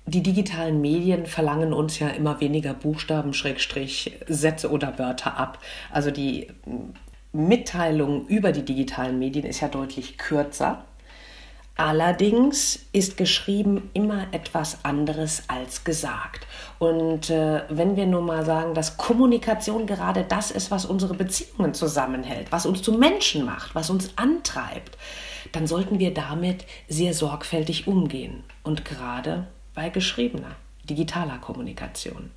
Die digitalen Medien verlangen uns ja immer weniger Buchstaben, Schrägstrich, Sätze oder Wörter ab. Also die Mitteilung über die digitalen Medien ist ja deutlich kürzer. Allerdings ist geschrieben immer etwas anderes als gesagt. Und wenn wir nun mal sagen, dass Kommunikation gerade das ist, was unsere Beziehungen zusammenhält, was uns zu Menschen macht, was uns antreibt, dann sollten wir damit sehr sorgfältig umgehen. Und gerade bei geschriebener, digitaler Kommunikation.